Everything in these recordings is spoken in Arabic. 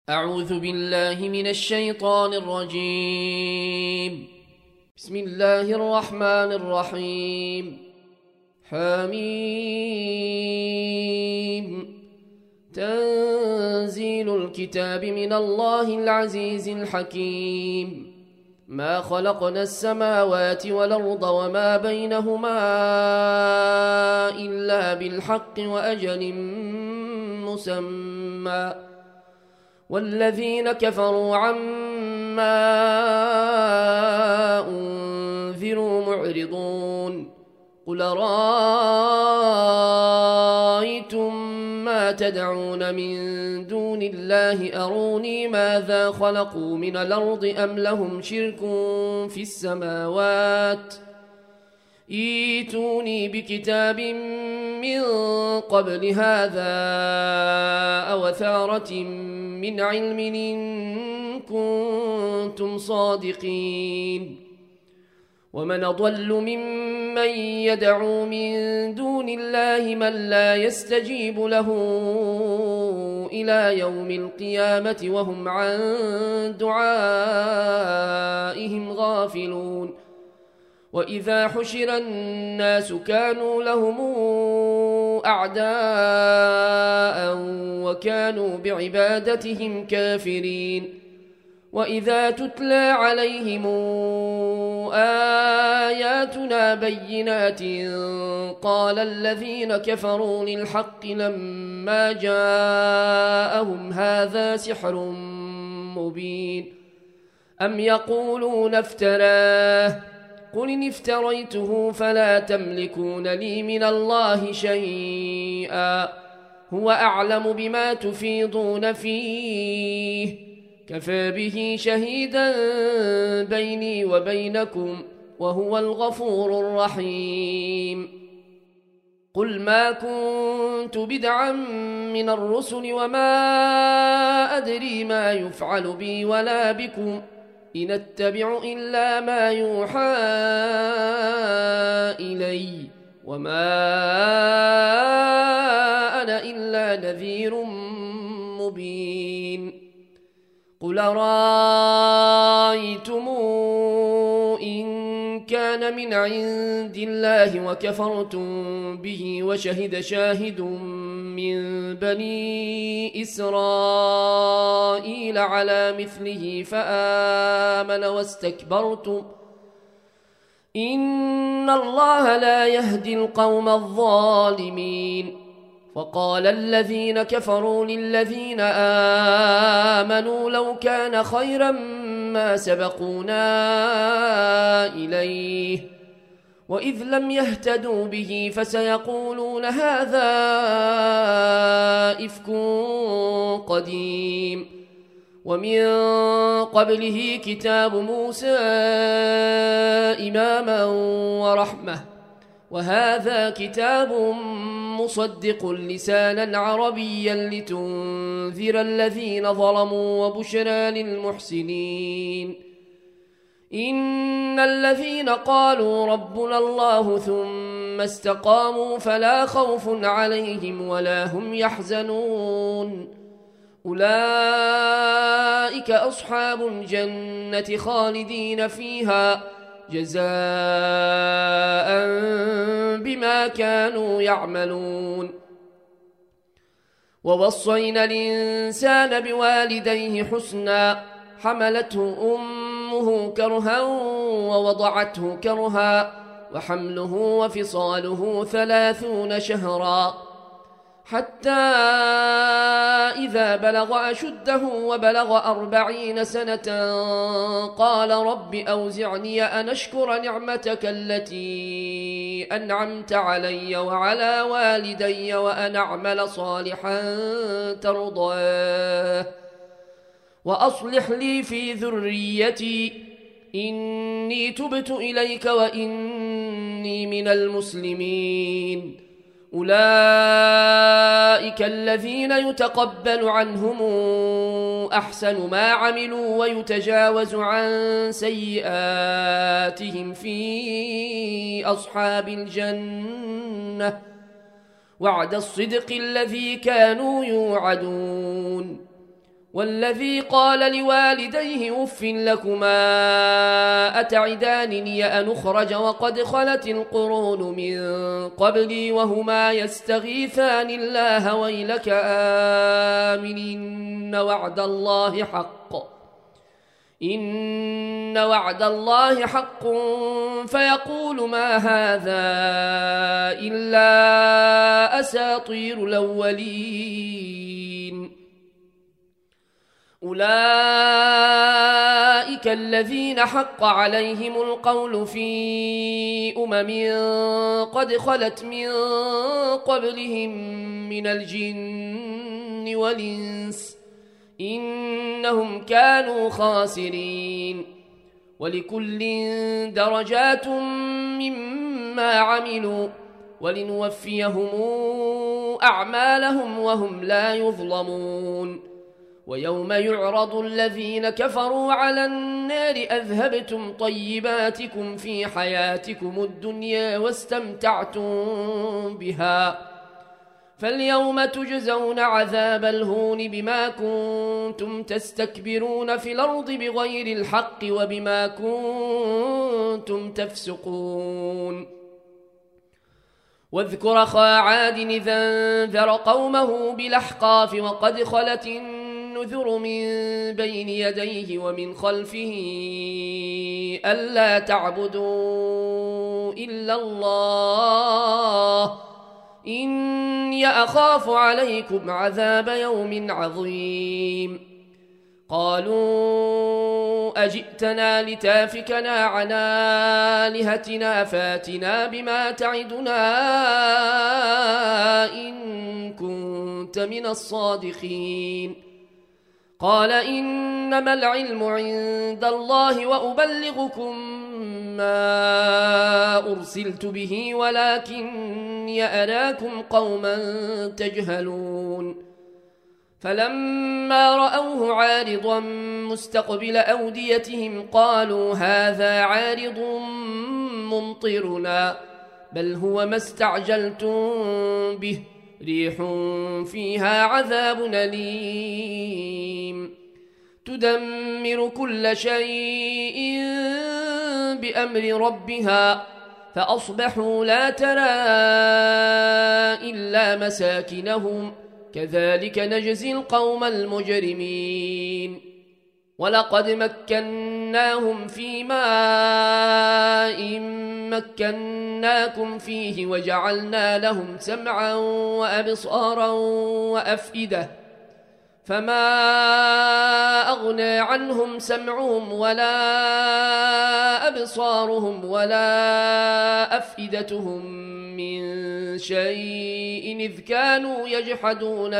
أعوذ بالله من الشيطان الرجيم. بسم الله الرحمن الرحيم. حميم. تنزيل الكتاب من الله العزيز الحكيم. ما خلقنا السماوات والأرض وما بينهما إلا بالحق وأجل مسمى، والذين كفروا عما أنذروا معرضون. قل رأيتم ما تدعون من دون الله أروني ماذا خلقوا من الأرض أم لهم شرك في السماوات؟ ائتوني بكتاب من قبل هذا أو أثارة من علم إن كنتم صادقين. ومن أضل ممن يدعو من دون الله من لا يستجيب له إلى يوم القيامة وهم عن دعائهم غافلون. وإذا حشر الناس كانوا لهم أعداء وكانوا بعبادتهم كافرين. وإذا تتلى عليهم آياتنا بينات قال الذين كفروا للحق لما جاءهم هذا سحر مبين. أم يقولون افتراه؟ قل إن افتريته فلا تملكون لي من الله شيئا، هو أعلم بما تفيضون فيه، كفى به شهيدا بيني وبينكم وهو الغفور الرحيم. قل ما كنت بدعا من الرسل وما أدري ما يفعل بي ولا بكم، إن أتبع إلا ما يوحى إلي وما أنا إلا نذير مبين. قل رأيتم إن كان من عند الله وكفرتم به وشهد شاهد من بني إسرائيل على مثله فآمن واستكبرتم، إن الله لا يهدي القوم الظالمين. وقال الذين كفروا للذين آمنوا لو كان خيرا ما سبقونا إليه، وإذ لم يهتدوا به فسيقولون هذا إفك قديم. ومن قبله كتاب موسى إماما ورحمة، وهذا كتاب مصدق لسانا عربيا لتنذر الذين ظلموا وبشرى للمحسنين. إن الذين قالوا ربنا الله ثم استقاموا فلا خوف عليهم ولا هم يحزنون، أولئك أصحاب الجنة خالدين فيها جزاء بما كانوا يعملون. ووصينا الإنسان بوالديه حسنا، حملته أمه كرها ووضعته كرها، وحمله وفصاله 30 شهرا، حتى إذا بلغ أشده وبلغ 40 سنة قال رب أوزعني أن أشكر نعمتك التي أنعمت علي وعلى والدي وأن أعمل صالحا ترضاه وأصلح لي في ذريتي إني تبت إليك وإني من المسلمين. أولئك الذين يتقبل عنهم أحسن ما عملوا ويتجاوز عن سيئاتهم في أصحاب الجنة، وعد الصدق الذي كانوا يوعدون. والذي قال لوالديه أف لكما أتعدانني أن أخرج وقد خلت القرون من قبلي وهما يستغيثان الله ويلك آمن إن وعد الله حق فيقول ما هذا إلا أساطير الأولين أولئك الذين حق عليهم القول في قد خلت من قبلهم من الجن والإنس إنهم كانوا خاسرين ولكل درجات مما عملوا ولنوفيهم أعمالهم وهم لا يظلمون ويوم يعرض الذين كفروا على النار أذهبتم طيباتكم في حياتكم الدنيا واستمتعتم بها فاليوم تجزون عذاب الهون بما كنتم تستكبرون في الأرض بغير الحق وبما كنتم تفسقون واذكر أخا عاد إذ أنذر قومه بالأحقاف وقد خلت النذر من بين يديه ومن خلفه ألا تعبدوا إلا الله إني أخاف عليكم عذاب يوم عظيم قالوا أجئتنا لتافكنا عن آلهتنا فاتنا بما تعدنا إن كنت من الصادقين قال إنما العلم عند الله وأبلغكم ما أرسلت به ولكني أراكم قوما تجهلون فلما رأوه عارضا مستقبل أوديتهم قالوا هذا عارض ممطرنا بل هو ما استعجلتم به ريح فيها عذاب أليم تدمر كل شيء بأمر ربها فأصبحوا لا ترى إلا مساكنهم كذلك نجزي القوم المجرمين ولقد مكناهم في ماء مكناكم فيه وجعلنا لهم سمعا وأبصارا وأفئدة فما أغنى عنهم سمعهم ولا أبصارهم ولا أفئدتهم من شيء إذ كانوا يجحدون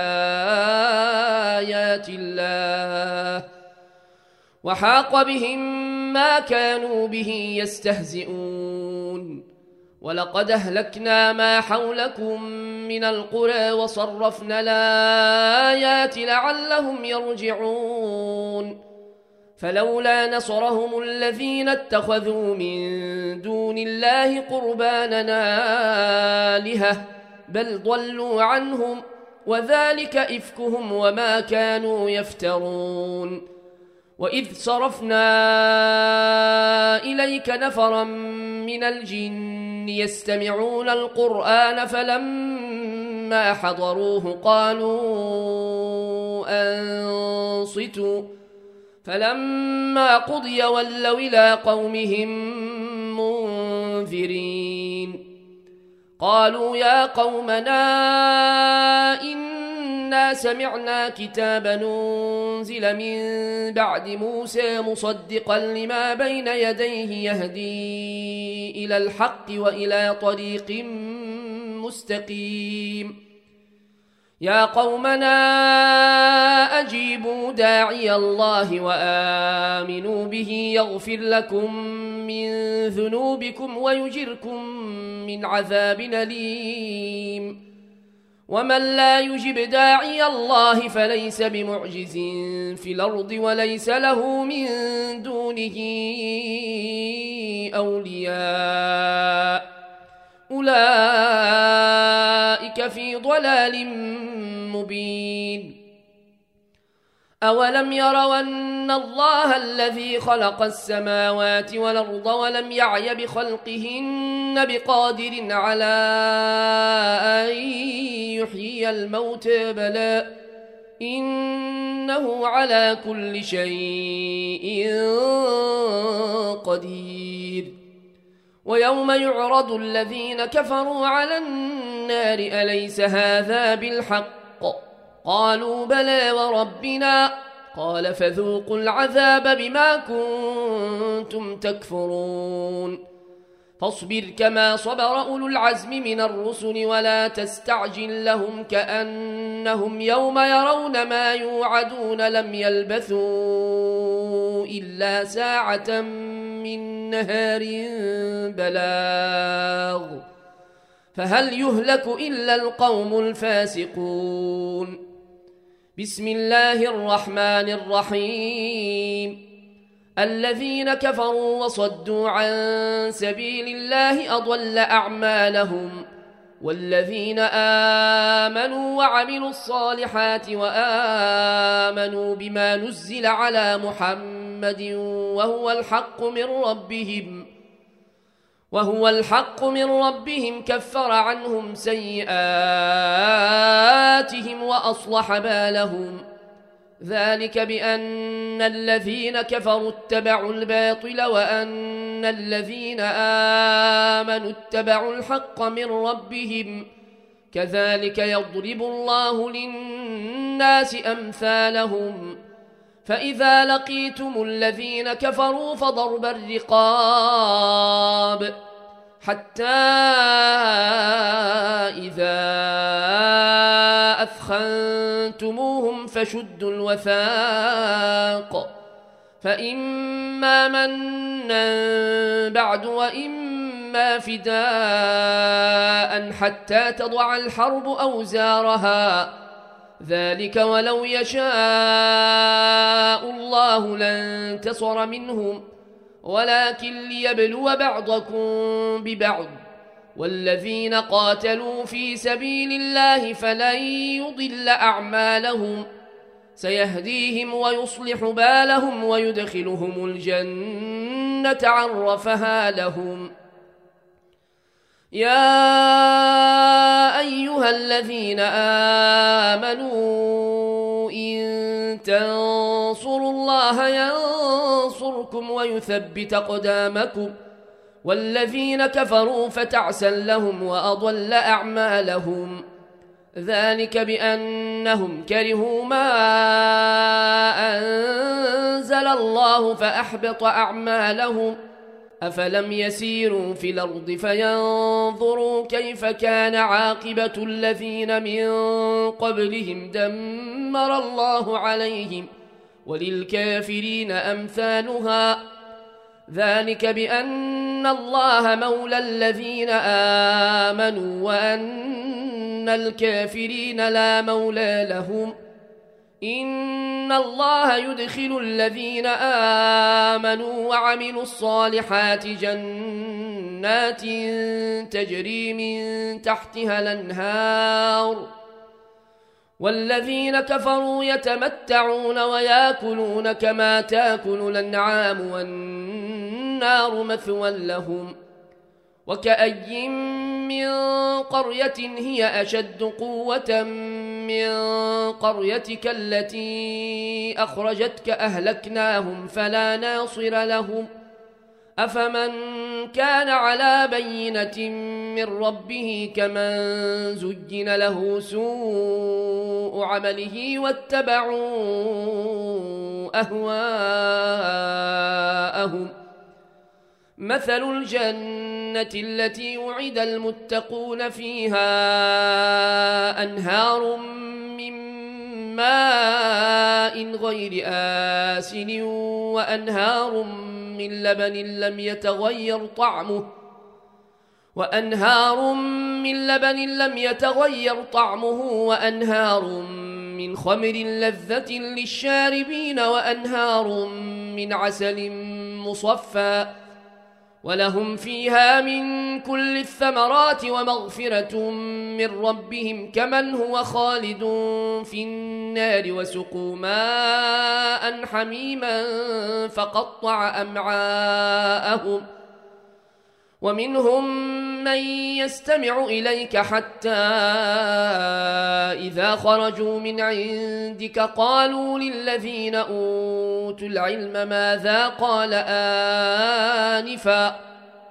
بآيات الله وحاق بهم ما كانوا به يستهزئون ولقد أهلكنا ما حولكم من القرى وصرفنا الآيات لعلهم يرجعون فلولا نصرهم الذين اتخذوا من دون الله قربانا آلهة بل ضلوا عنهم وذلك إفكهم وما كانوا يفترون وإذ صرفنا إليك نفرا من الجن يستمعون القرآن فلما حضروه قالوا أنصتوا فلما قضي ولوا إلى قومهم منذرين قالوا يا قومنا إنا سمعنا كتابا أنزل من بعد موسى مصدقا لما بين يديه يهدي إلى الحق وإلى طريق مستقيم يا قومنا أجيبوا داعي الله وآمنوا به يغفر لكم من ذنوبكم ويجركم من عذاب أليم ومن لا يجب داعي الله فليس بمعجز في الأرض وليس له من دونه أولياء أولئك في ضلال مبين أولم يروا أن الله الذي خلق السماوات والأرض ولم يعي بخلقهن بقادر على أن يحيي الموتى بلى إنه على كل شيء قدير ويوم يعرض الذين كفروا على النار أليس هذا بالحق قالوا بلى وربنا قال فذوقوا العذاب بما كنتم تكفرون فاصبر كما صبر أولو العزم من الرسل ولا تستعجل لهم كأنهم يوم يرون ما يوعدون لم يلبثوا إلا ساعة من نهار بلاغ فهل يهلك إلا القوم الفاسقون بسم الله الرحمن الرحيم الذين كفروا وصدوا عن سبيل الله أضل أعمالهم والذين آمنوا وعملوا الصالحات وآمنوا بما نزل على محمد وهو الحق من ربهم كفر عنهم سيئاتهم وأصلح بالهم ذلك بأن الذين كفروا اتبعوا الباطل وأن الذين آمنوا اتبعوا الحق من ربهم كذلك يضرب الله للناس أمثالهم فإذا لقيتم الذين كفروا فضرب الرقاب حتى إذا أثخنتموهم فشدوا الوثاق فإما منا بعد وإما فداء حتى تضع الحرب أوزارها ذلك ولو يشاء الله لانتصر منهم ولكن ليبلو بعضكم ببعض والذين قاتلوا في سبيل الله فلن يضل أعمالهم سيهديهم ويصلح بالهم ويدخلهم الجنة عرفها لهم يا أيها الذين آمنوا إن تنصروا الله ينصركم ويثبت أقدامكم والذين كفروا فتعسا لهم وأضل أعمالهم ذلك بأنهم كرهوا ما أنزل الله فأحبط أعمالهم أفلم يسيروا في الأرض فينظروا كيف كان عاقبة الذين من قبلهم دمر الله عليهم وللكافرين أمثالها ذلك بأن الله مولى الذين آمنوا وأن الكافرين لا مولى لهم إن الله يدخل الذين آمنوا وعملوا الصالحات جنات تجري من تحتها الأنهار والذين كفروا يتمتعون ويأكلون كما تأكل الأنعام والنار مثوى لهم وكأي من قرية هي أشد قوة من قريتك التي أخرجتك أهلكناهم فلا ناصر لهم أفمن كان على بينة من ربه كمن زجن له سوء عمله واتبعوا أهواءهم مثل الجنة التي وعد المتقون فيها أنهار من ماء غير آسن وأنهار من لبن لم يتغير طعمه وأنهار من خمر لذة للشاربين وأنهار من عسل مصفى ولهم فيها من كل الثمرات ومغفرة من ربهم كمن هو خالد في النار وسقوا ماء حميما فقطع أمعاءهم ومنهم من يستمع إليك حتى إذا خرجوا من عندك قالوا للذين أوتوا العلم ماذا قال آنفا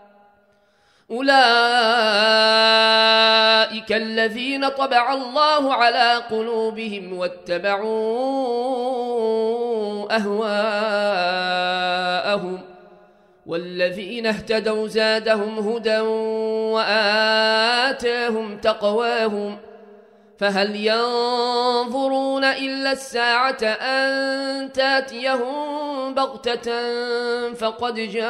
أولئك الذين طبع الله على قلوبهم واتبعوا أهواءهم والذين اهتدوا زادهم هدى وآتاهم تقواهم فهل ينظرون إلا الساعة أن تاتيهم بغتة فقد جاء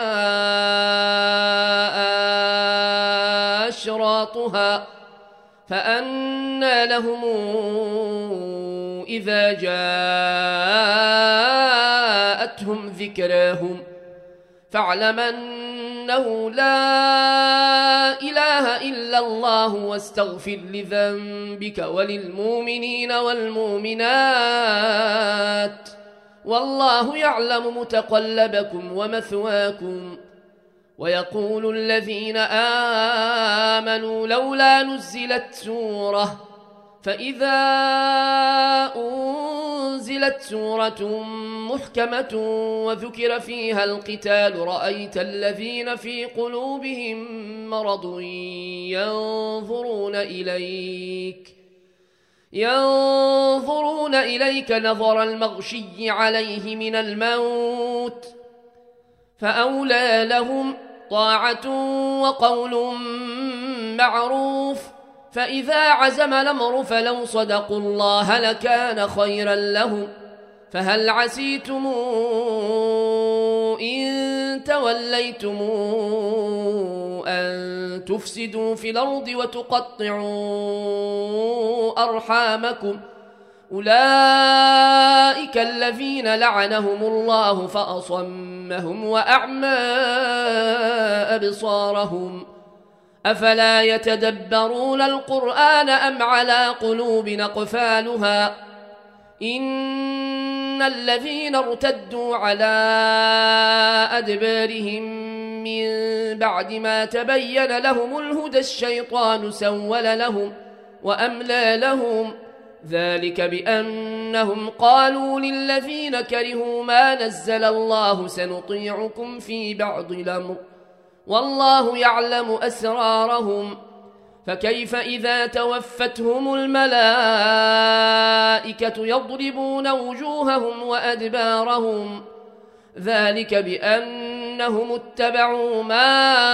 أشراطها فأنى لهم إذا جاءتهم ذكراهم فاعلم أنه لا إله إلا الله واستغفر لذنبك وللمؤمنين والمؤمنات والله يعلم متقلبكم ومثواكم ويقول الذين آمنوا لولا نزلت سورة فإذا أنزلت سورة محكمة وذكر فيها القتال رأيت الذين في قلوبهم مرض ينظرون إليك نظر المغشي عليه من الموت فأولى لهم طاعة وقول معروف فإذا عزم الأمر فلو صدقوا الله لكان خيرا لهم فهل عسيتم إن توليتم أن تفسدوا في الأرض وتقطعوا أرحامكم أولئك الذين لعنهم الله فأصمهم وأعمى أبصارهم أفلا يتدبرون القرآن أم على قلوب أقفالها إن الذين ارتدوا على أدبارهم من بعد ما تبين لهم الهدى الشيطان سول لهم وأملى لهم ذلك بأنهم قالوا للذين كرهوا ما نزل الله سنطيعكم في بعض الأمر والله يعلم أسرارهم فكيف إذا توفتهم الملائكة يضربون وجوههم وأدبارهم ذلك بأنهم اتبعوا ما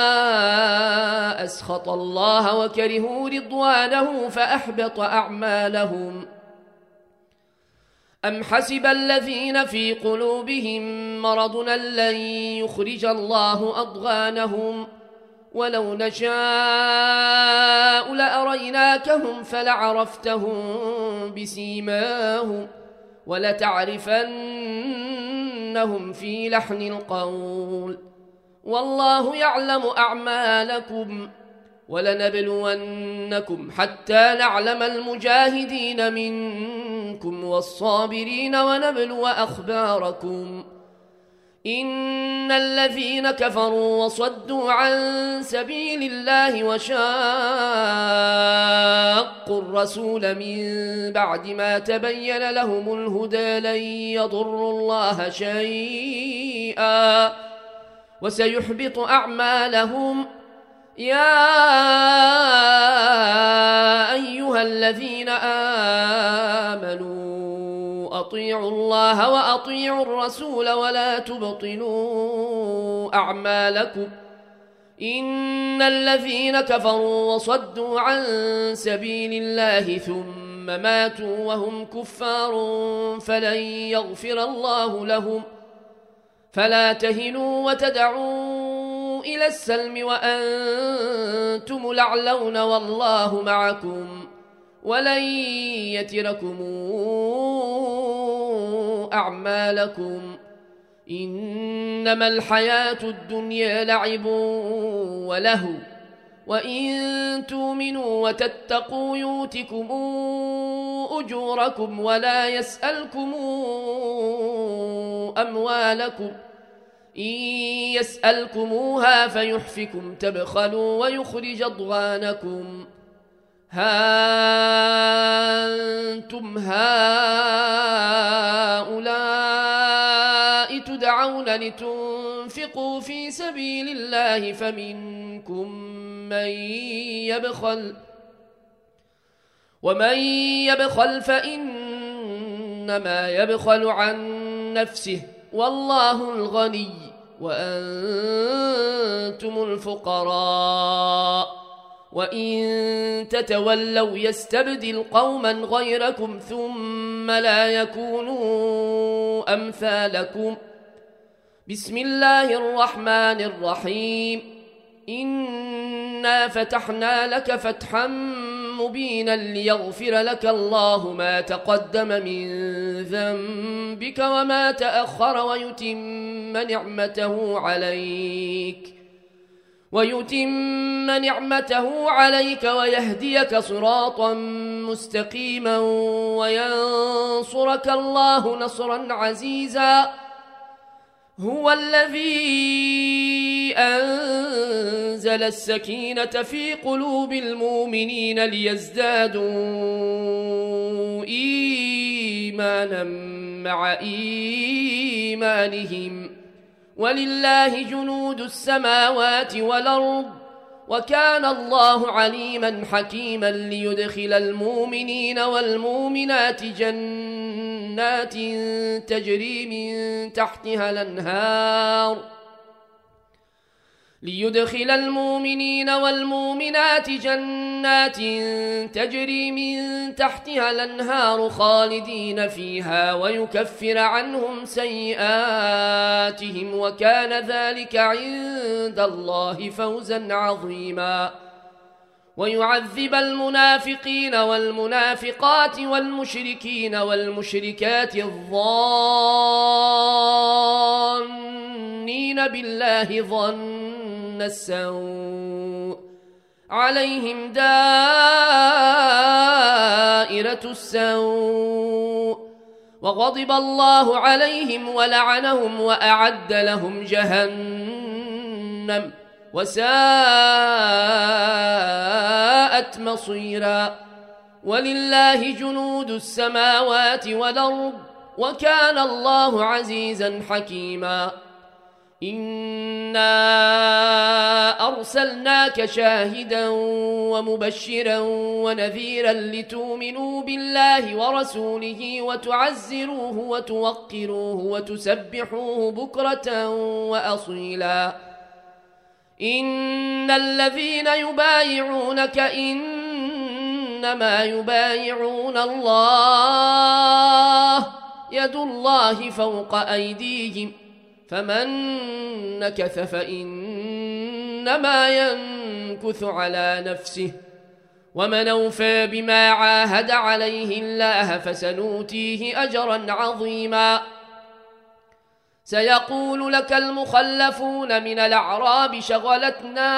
أسخط الله وكرهوا رضوانه فأحبط أعمالهم أم حسب الذين في قلوبهم مرض أن لن يخرج الله أضغانهم ولو نشاء لأريناكهم فلعرفتهم بسيماهم ولتعرفنهم في لحن القول والله يعلم أعمالكم ولنبلونكم حتى نعلم المجاهدين منكم والصابرين ونبلو أخباركم إن الذين كفروا وصدوا عن سبيل الله وشاقوا الرسول من بعد ما تبين لهم الهدى لن يضروا الله شيئا وسيحبط أعمالهم يا أيها الذين آمنوا أطيعوا الله وأطيعوا الرسول ولا تبطلوا أعمالكم إن الذين كفروا وصدوا عن سبيل الله ثم ماتوا وهم كفار فلن يغفر الله لهم فلا تهنوا وتدعوا إلى السلم وأنتم الأعلون والله معكم ولن يتركم أعمالكم إنما الحياة الدنيا لعب ولهو وإن تؤمنوا وتتقوا يؤتكم أجوركم ولا يسألكم أموالكم إن يسألكموها فيحفكم تبخلوا ويخرج أضغانكم ها أنتم هؤلاء تدعون لتنفقوا في سبيل الله فمنكم من يبخل ومن يبخل فإنما يبخل عن نفسه والله الغني وأنتم الفقراء وإن تتولوا يستبدل قوما غيركم ثم لا يكونوا أمثالكم بسم الله الرحمن الرحيم إنا فتحنا لك فتحا مبينا ليغفر لك الله ما تقدم من ذنبك وما تأخر ويتم نعمته عليك ويهديك صراطا مستقيما وينصرك الله نصرا عزيزا هو الذي أنزل السكينة في قلوب المؤمنين ليزدادوا إيمانا مع إيمانهم ولله جنود السماوات والأرض وكان الله عليما حكيما ليدخل المؤمنين والمؤمنات جنات تجري من تحتها الأنهار خالدين فيها ويكفر عنهم سيئاتهم وكان ذلك عند الله فوزا عظيما ويعذب المنافقين والمنافقات والمشركين والمشركات الظانين بالله ظن السوء عليهم دائرة السوء وغضب الله عليهم ولعنهم وأعد لهم جهنم وساءت مصيرا ولله جنود السماوات والأرض وكان الله عزيزا حكيما إنا أرسلناك شاهدا ومبشرا ونذيرا لتؤمنوا بالله ورسوله وتعزروه وتوقروه وتسبحوه بكرة وأصيلا إن الذين يبايعونك إنما يبايعون الله يد الله فوق أيديهم فمن نكث فإنما ينكث على نفسه ومن أوفى بما عاهد عليه الله فسنؤتيه أجرا عظيما سيقول لك المخلفون من الأعراب شغلتنا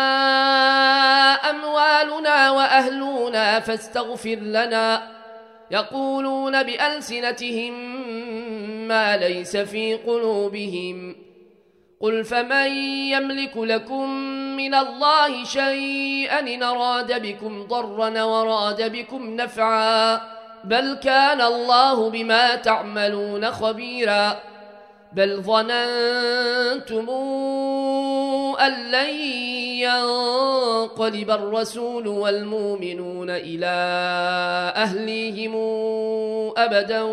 أموالنا وأهلنا فاستغفر لنا يقولون بألسنتهم ما ليس في قلوبهم قل فمن يملك لكم من الله شيئا إن أراد بكم ضرا وراد بكم نفعا بل كان الله بما تعملون خبيرا بل ظننتم أن لن ينقلب الرسول والمؤمنون إلى أهليهم أبدا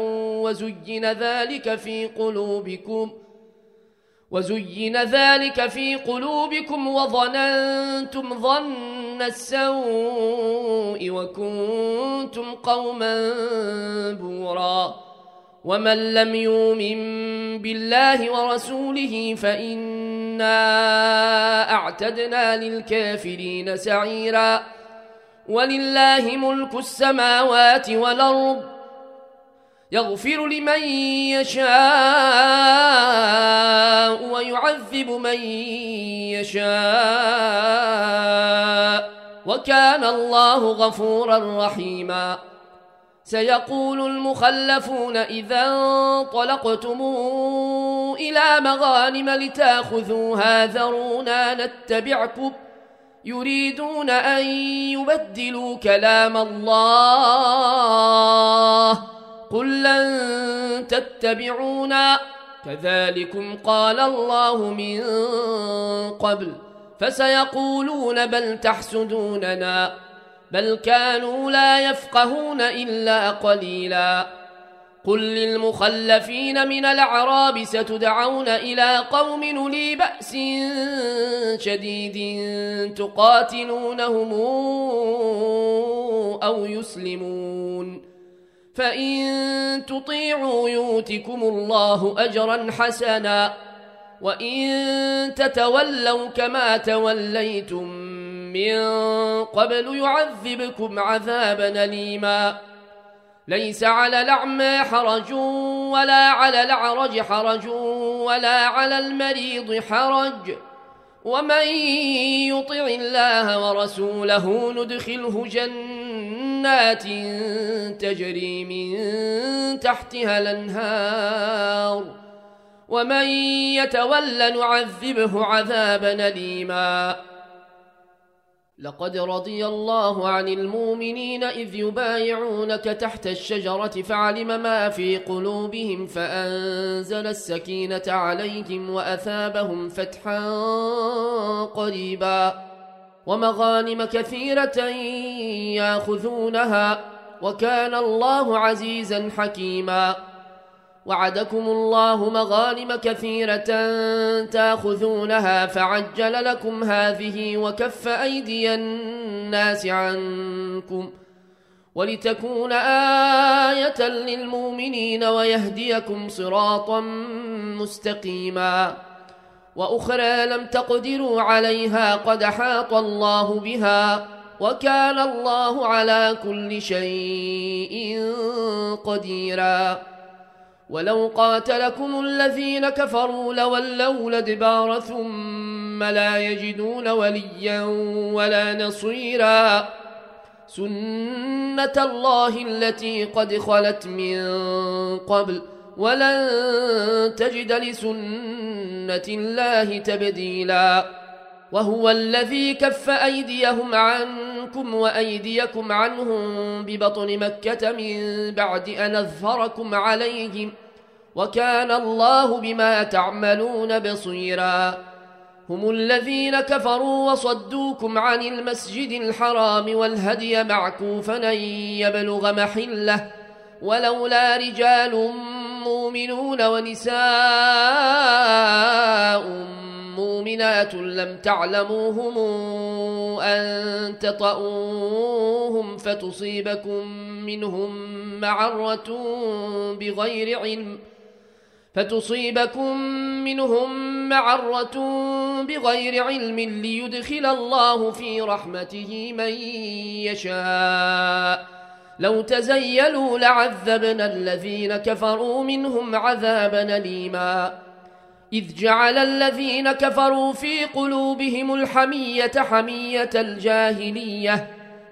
وزين ذلك في قلوبكم وظننتم ظن السوء وكنتم قوما بورا ومن لم يؤمن بالله ورسوله فإنا أعتدنا للكافرين سعيرا ولله ملك السماوات والأرض يغفر لمن يشاء ويعذب من يشاء وكان الله غفورا رحيما. سيقول المخلفون إذا انطلقتم إلى مغانم لتأخذوها ذرونا نتبعكم يريدون أن يبدلوا كلام الله قل لن تتبعونا كذلكم قال الله من قبل فسيقولون بل تحسدوننا بل كانوا لا يفقهون إلا قليلا. قل للمخلفين من الأعراب ستدعون إلى قوم أولي بأس شديد تقاتلونهم أو يسلمون فإن تطيعوا يؤتكم الله أجرا حسنا وإن تتولوا كما توليتم من قبل يعذبكم عذابا أليما. ليس على الأعمى حرج ولا على الأعرج حرج ولا على المريض حرج ومن يطع الله ورسوله ندخله جنات تجري من تحتها الأنهار ومن يتول نعذبه عذابا أليما. لقد رضي الله عن المؤمنين إذ يبايعونك تحت الشجرة فعلم ما في قلوبهم فأنزل السكينة عليهم وأثابهم فتحا قريبا ومغانم كثيرة ياخذونها وكان الله عزيزا حكيما. وعدكم الله مغانم كثيرة تاخذونها فعجل لكم هذه وكف أيدي الناس عنكم ولتكون آية للمؤمنين ويهديكم صراطا مستقيما. وأخرى لم تقدروا عليها قد حاط الله بها وكان الله على كل شيء قديرا. ولو قاتلكم الذين كفروا لولوا الأدبار ثم لا يجدون وليا ولا نصيرا سنة الله التي قد خلت من قبل ولن تجد لسنة الله تبديلا. وهو الذي كف أيديهم عنكم وأيديكم عنهم ببطن مكة من بعد أن أظفركم عليهم وكان الله بما تعملون بصيرا. هم الذين كفروا وصدوكم عن المسجد الحرام والهدي معكوفا أن يبلغ محله ولولا رجال مؤمنون ونساء مؤمنات لم تعلموهم أن تطؤوهم فتصيبكم منهم معرة بغير علم ليدخل الله في رحمته من يشاء. لو تزيلوا لعذبنا الذين كفروا منهم عذابا أليما. إذ جعل الذين كفروا في قلوبهم الحمية حمية الجاهلية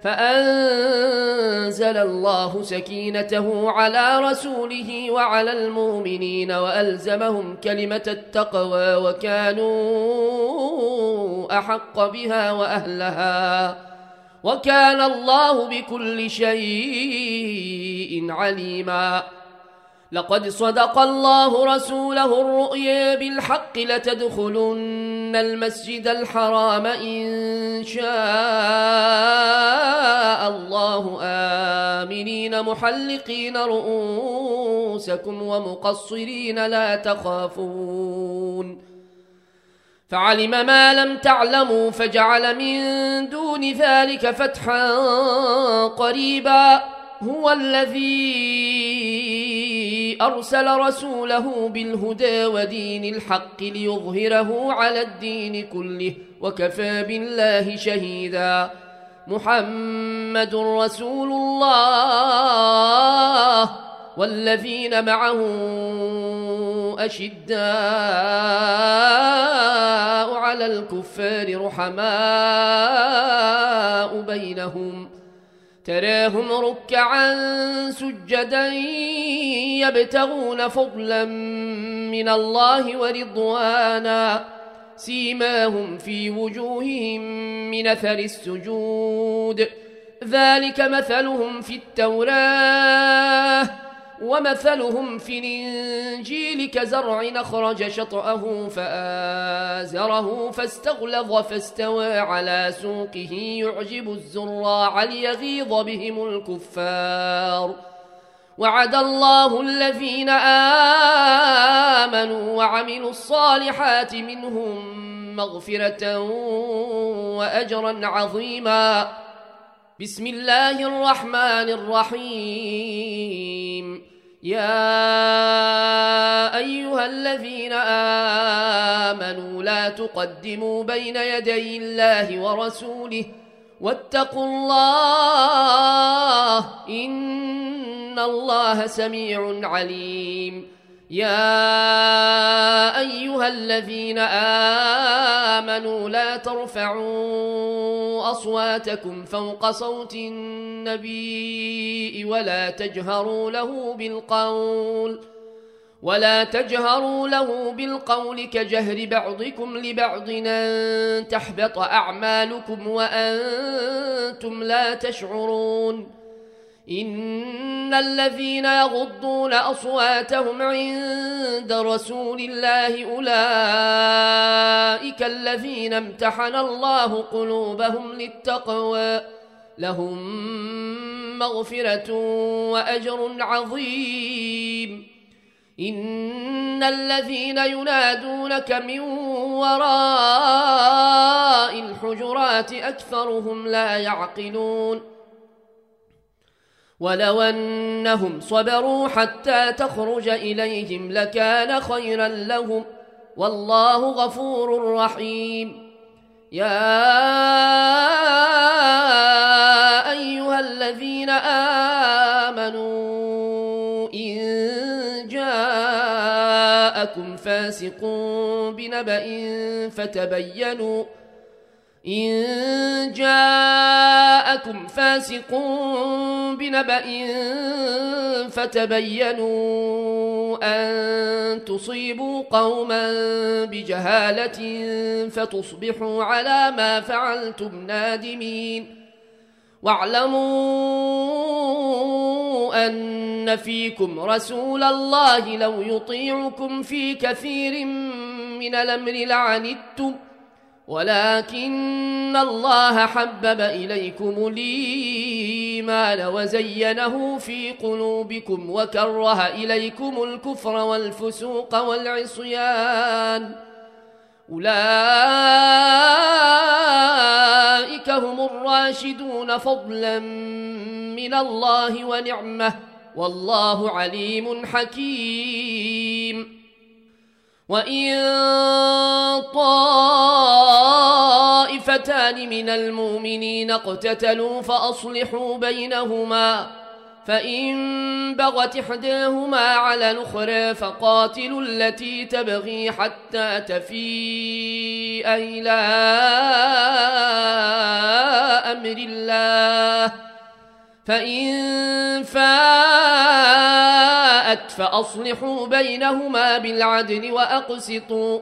فأنزل الله سكينته على رسوله وعلى المؤمنين وألزمهم كلمة التقوى وكانوا أحق بها وأهلها وكان الله بكل شيء عليما. لقد صدق الله رسوله الرؤيا بالحق لتدخلن المسجد الحرام إن شاء الله آمنين محلقين رؤوسكم ومقصرين لا تخافون فعلم ما لم تعلموا فجعل من دون ذلك فتحا قريبا. هو الذي أرسل رسوله بالهدى ودين الحق ليظهره على الدين كله وكفى بالله شهيدا. محمد رسول الله والذين معه أشداء على الكفار رحماء بينهم تراهم ركعا سجدا يبتغون فضلا من الله ورضوانا سيماهم في وجوههم من أثر السجود ذلك مثلهم في التوراة ومثلهم في الإنجيل كزرع أخرج شطأه فآزره فاستغلظ فاستوى على سوقه يعجب الزراع ليغيظ بهم الكفار وعد الله الذين آمنوا وعملوا الصالحات منهم مغفرة وأجرا عظيما. بسم الله الرحمن الرحيم. يا أيها الذين آمنوا لا تقدموا بين يدي الله ورسوله واتقوا الله إن الله سميع عليم. يا أيها الذين آمنوا لا ترفعوا أصواتكم فوق صوت النبي ولا تجهروا له بالقول كجهر بعضكم لبعض أن تحبط أعمالكم وأنتم لا تشعرون. إن الذين يغضون أصواتهم عند رسول الله أولئك الذين امتحن الله قلوبهم للتقوى لهم مغفرة وأجر عظيم. إن الذين ينادونك من وراء الحجرات أكثرهم لا يعقلون. ولو أنهم صبروا حتى تخرج إليهم لكان خيرا لهم والله غفور رحيم. يا أيها الذين آمنوا إن جاءكم فاسق بنبأ فتبينوا أن تصيبوا قوما بجهالة فتصبحوا على ما فعلتم نادمين. واعلموا أن فيكم رسول الله لو يطيعكم في كثير من الأمر لعنتم ولكن الله حبب إليكم الإيمان وزينه في قلوبكم وكره إليكم الكفر والفسوق والعصيان أولئك هم الراشدون فضلا من الله ونعمه والله عليم حكيم. وإن طائفتان من المؤمنين اقتتلوا فأصلحوا بينهما فإن بغت إحداهما على الأخرى فقاتلوا التي تبغي حتى تفيء إلى أمر الله فإن فاءت فأصلحوا بينهما بالعدل وأقسطوا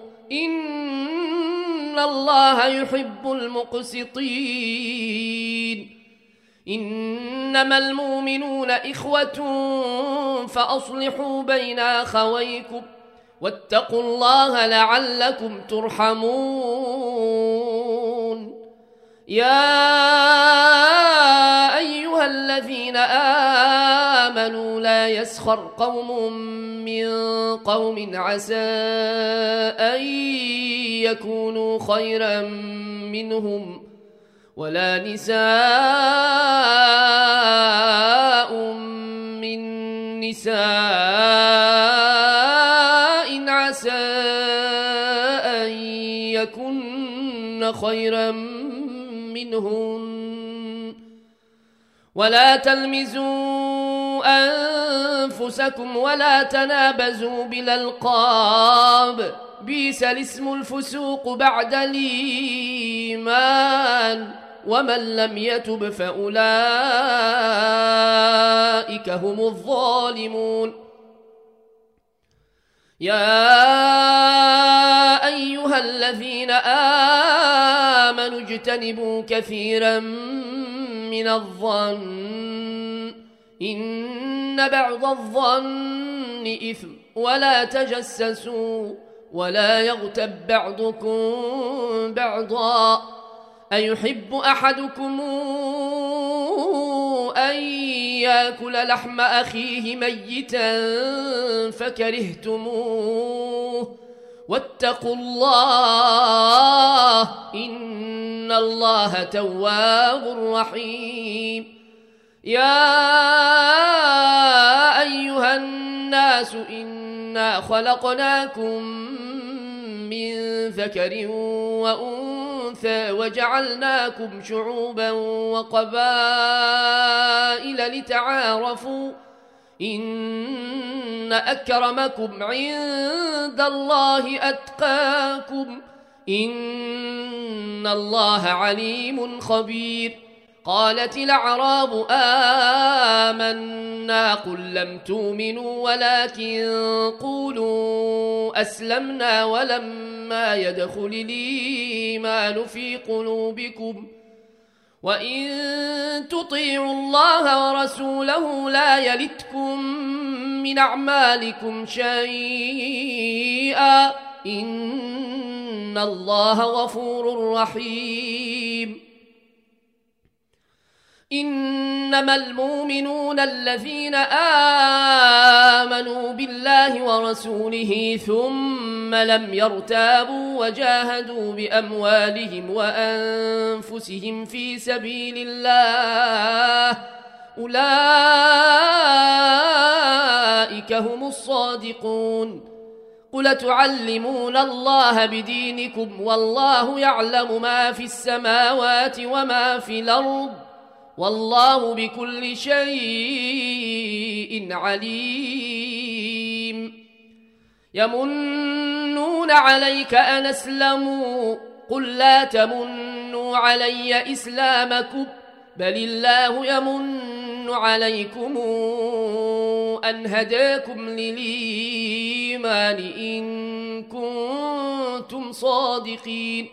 إن الله يحب المقسطين. إنما المؤمنون إخوة فأصلحوا بين أخويكم واتقوا الله لعلكم ترحمون. يا أيها الذين آمنوا لا يسخر قوم من قوم عسى أن يكونوا خيرا منهم ولا نساء من نساء عسى أن يكن خيرا منهن ولا تلمزوا أنفسكم ولا تنابزوا بالألقاب بئس الاسم الفسوق بعد الإيمان ومن لم يتب فأولئك هم الظالمون يا أيها الذين آمنوا اجتنبوا كثيرا من الظن إن بعض الظن إثم ولا تجسسوا ولا يغتب بعضكم بعضا أيحب أحدكم أن يأكل لحم أخيه ميتا فكرهتموه واتقوا الله إن الله تواب رحيم يا أيها الناس إنا خلقناكم من ذكر وأنثى وجعلناكم شعوبا وقبائل لتعارفوا إن أكرمكم عند الله أتقاكم إن الله عليم خبير قالت الأعراب آمنا قل لم تؤمنوا ولكن قولوا أسلمنا ولما يدخل الإيمان في قلوبكم وإن تطيعوا الله ورسوله لا يلتكم من أعمالكم شيئا إن الله غفور رحيم إنما المؤمنون الذين آمنوا بالله ورسوله ثم لم يرتابوا وجاهدوا بأموالهم وأنفسهم في سبيل الله أولئك هم الصادقون قل تعلمون الله بدينكم والله يعلم ما في السماوات وما في الأرض والله بكل شيء عليم يمنون عليك أن أسلموا قل لا تمنوا علي إسلامكم بل الله يمن عليكم أن هداكم للإيمان إن كنتم صادقين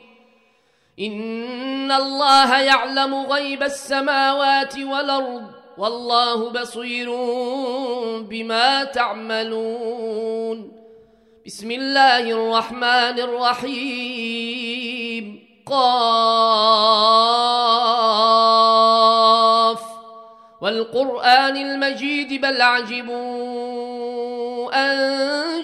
إن الله يعلم غيب السماوات والأرض والله بصير بما تعملون بسم الله الرحمن الرحيم قاف والقرآن المجيد بل عجبوا أن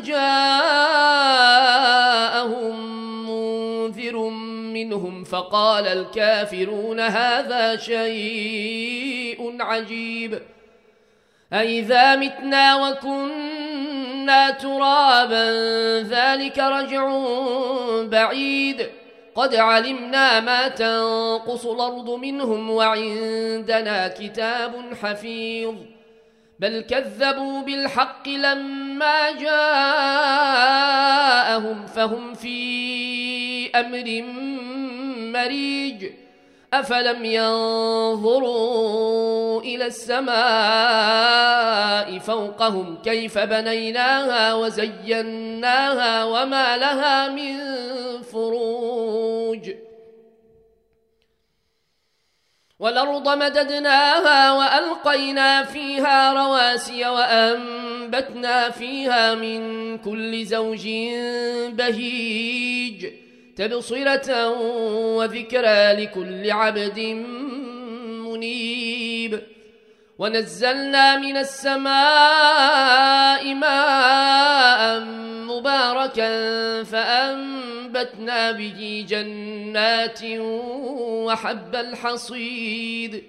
جاءهم منذر منهم فقال الكافرون هذا شيء عجيب أئذا متنا وكنا ترابا ذلك رجع بعيد قد علمنا ما تنقص الأرض منهم وعندنا كتاب حفيظ بل كذبوا بالحق لما جاءهم فهم في أمر مريج أفلم ينظروا إلى السماء فوقهم كيف بنيناها وزيناها وما لها من فروج والأرض مددناها وألقينا فيها رواسي وأنبتنا فيها من كل زوج بهيج تبصرة وذكرى لكل عبد منيب ونزلنا من السماء ماء مباركا فأنبتنا به جنات وحب الحصيد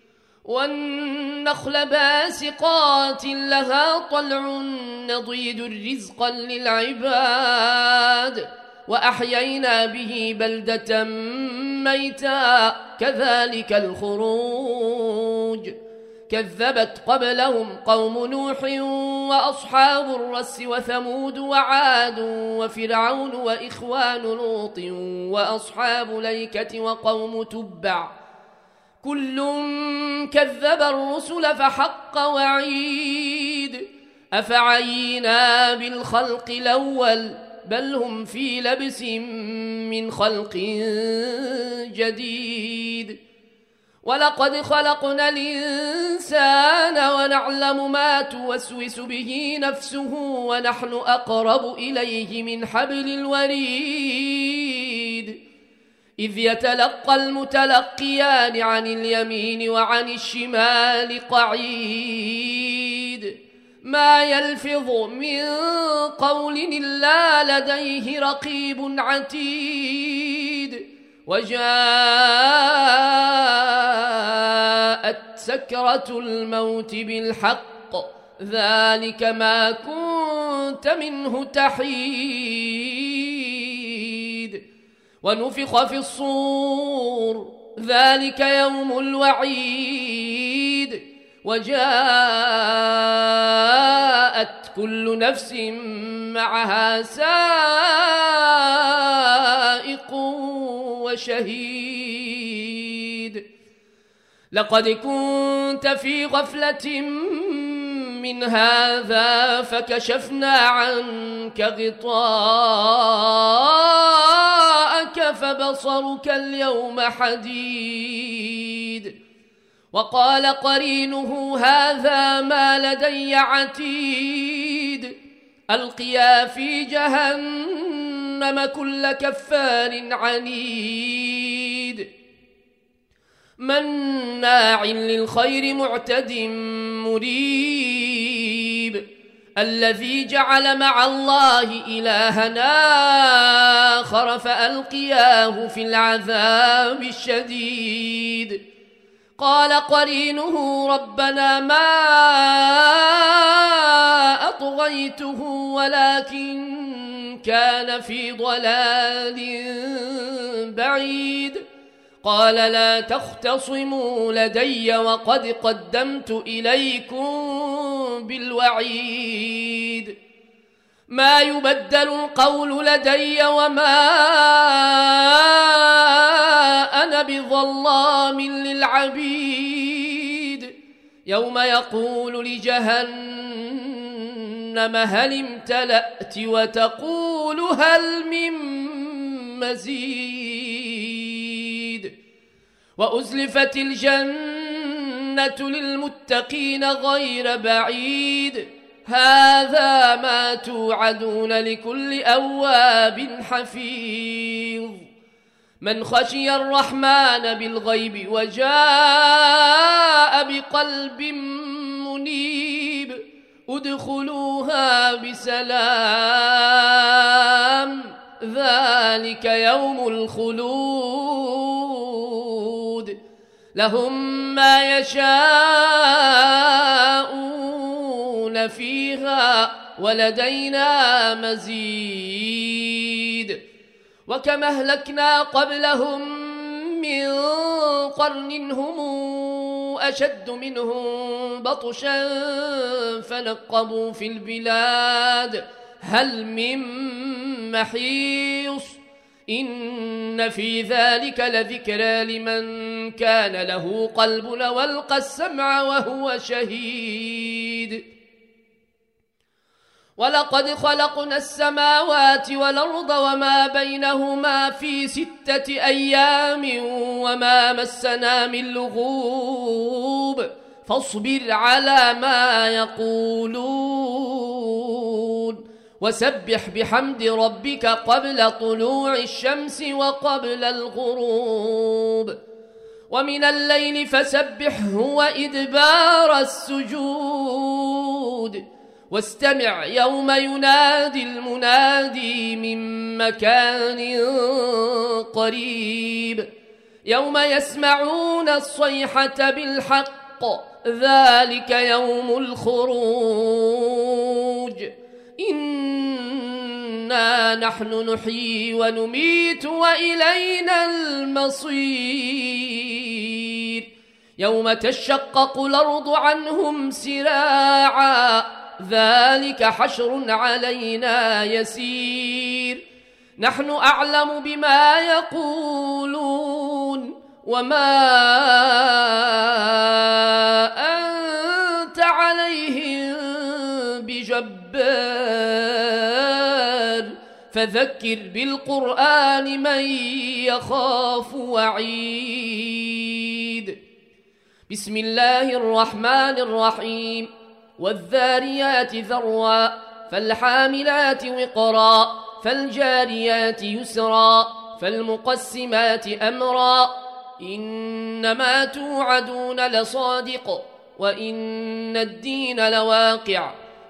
والنخل باسقات لها طلع نضيد رزقا للعباد وأحيينا به بلدة ميتا كذلك الخروج كذبت قبلهم قوم نوح وأصحاب الرس وثمود وعاد وفرعون وإخوان لوط وأصحاب ليكة وقوم تبع كل كذب الرسل فحق وعيد أفعينا بالخلق الأول بل هم في لبس من خلق جديد ولقد خلقنا الإنسان ونعلم ما توسوس به نفسه ونحن أقرب إليه من حبل الوريد إذ يتلقى المتلقيان عن اليمين وعن الشمال قعيد ما يلفظ من قول إلا لديه رقيب عتيد وجاءت سكرة الموت بالحق ذلك ما كنت منه تحيد ونفخ في الصور ذلك يوم الوعيد وجاءت كل نفس معها سائق وشهيد لقد كنت في غفلة من هذا فكشفنا عنك غطاءك فبصرك اليوم حديد وقال قرينه هذا ما لدي عتيد ألقيا في جهنم كل كفار عنيد مناع للخير معتد مريب الذي جعل مع الله إلهنا آخر فألقياه في العذاب الشديد قال قرينه ربنا ما أطغيته ولكن كان في ضلال بعيد قال لا تختصموا لدي وقد قدمت إليكم بالوعيد ما يبدل القول لدي وما أنا بظلام للعبيد يوم يقول لجهنم هل امتلأت وتقول هل من مزيد وأزلفت الجنة للمتقين غير بعيد هذا ما توعدون لكل أواب حفيظ من خشي الرحمن بالغيب وجاء بقلب منيب ادخلوها بسلام ذلك يوم الخلود لهم ما يشاءون فيها ولدينا مزيد وكما أهلكنا قبلهم من قرن هم أشد منهم بطشا فنقبوا في البلاد هل من محيص إن في ذلك لذكرى لمن كان له قلب والقى السمع وهو شهيد ولقد خلقنا السماوات والأرض وما بينهما في 6 أيام وما مسنا من لغوب فاصبر على ما يقولون وسبح بحمد ربك قبل طلوع الشمس وقبل الغروب ومن الليل فسبحه وإدبار السجود واستمع يوم ينادي المنادي من مكان قريب يوم يسمعون الصيحة بالحق ذلك يوم الخروج إنا نحن نحيي ونميت وإلينا المصير يوم تشقق الأرض عنهم سراعا ذلك حشر علينا يسير نحن أعلم بما يقولون وما أنت عليهم بجبار فذكر بالقرآن من يخاف وعيد بسم الله الرحمن الرحيم والذاريات ذروا فالحاملات وقرا فالجاريات يسرا فالمقسمات أمرا إنما توعدون لصادق وإن الدين لواقع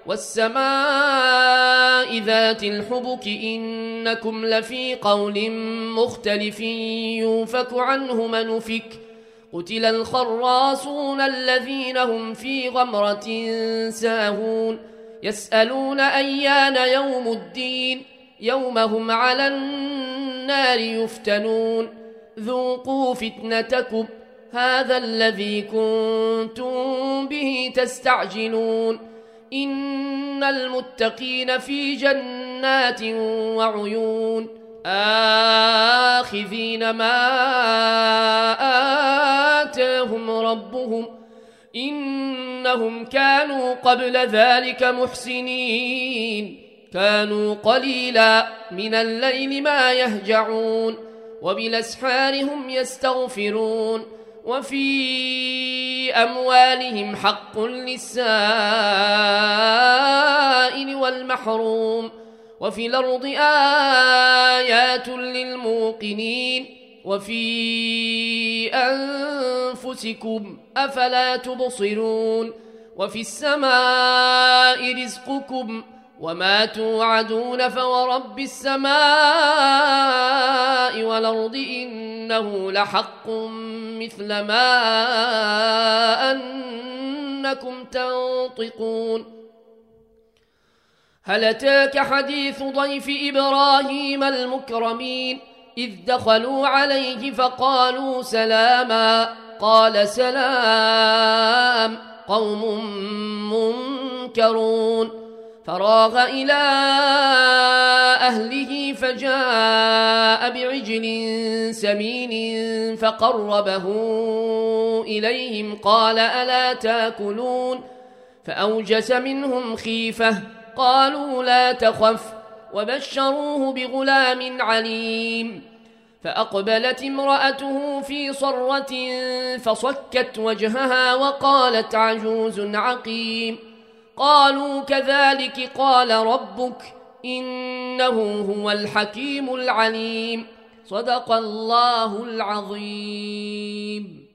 والسماء ذات الحبك إنكم لفي قول مختلف يوفك عنه من أفك قتل الخراصون الذين هم في غمرة ساهون يسألون أيان يوم الدين يوم هم على النار يفتنون ذوقوا فتنتكم هذا الذي كنتم به تستعجلون إن المتقين في جنات وعيون آخذين ما آتاهم ربهم إنهم كانوا قبل ذلك محسنين كانوا قليلا من الليل ما يهجعون وبالأسحار هم يستغفرون وفي أموالهم حق للسائل والمحروم وفي الأرض آيات للموقنين وفي أنفسكم أفلا تبصرون وفي السماء رزقكم وما توعدون فورب السماء والأرض إنه لحق مثل ما أنكم تنطقون هل أتاك حديث ضيف إبراهيم المكرمين إذ دخلوا عليه فقالوا سلاما قال سلام قوم منكرون فراغ إلى أهله فجاء بعجل سمين فقربه إليهم قال ألا تاكلون فأوجس منهم خيفة قالوا لا تخف وبشروه بغلام عليم فأقبلت امرأته في صرة فصكت وجهها وقالت عجوز عقيم قالوا كذلك قال ربك إنه هو الحكيم العليم صدق الله العظيم.